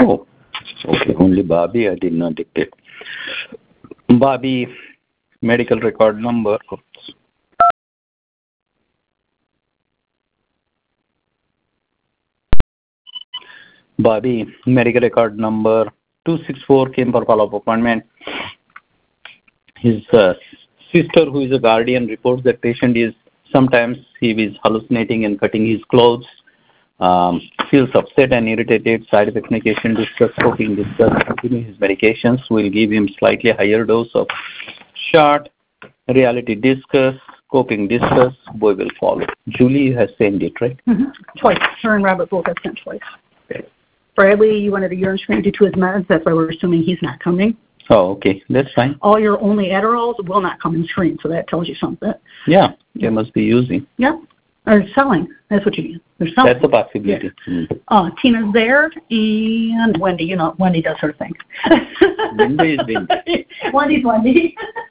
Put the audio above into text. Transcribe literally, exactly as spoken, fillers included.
Oh, okay. Only Bobby. I did not dictate. Bobby, medical record number. Bobby, medical record number two six four came for follow-up appointment. His uh, sister, who is a guardian, reports that patient is sometimes he is hallucinating and cutting his clothes, um, feels upset and irritated, side effect medication, discuss, coping, discuss, continue his medications. We'll give him slightly higher dose of shot, reality discuss, coping discuss, boy will follow. Julie has sent it, right? Mm-hmm. Twice. Her and Robert both have sent twice. Okay. Bradley, you wanted a urine screen due to his meds. That's why we're assuming he's not coming. Oh, okay. That's fine. All your only Adderalls will not come in screen, so that tells you something. Yeah, they must be using. Yeah. Or selling. That's what you mean. They're selling. That's a possibility. Yeah. Mm. Uh, Tina's there, and Wendy, you know, Wendy does her thing. Wendy is Wendy. Wendy's Wendy.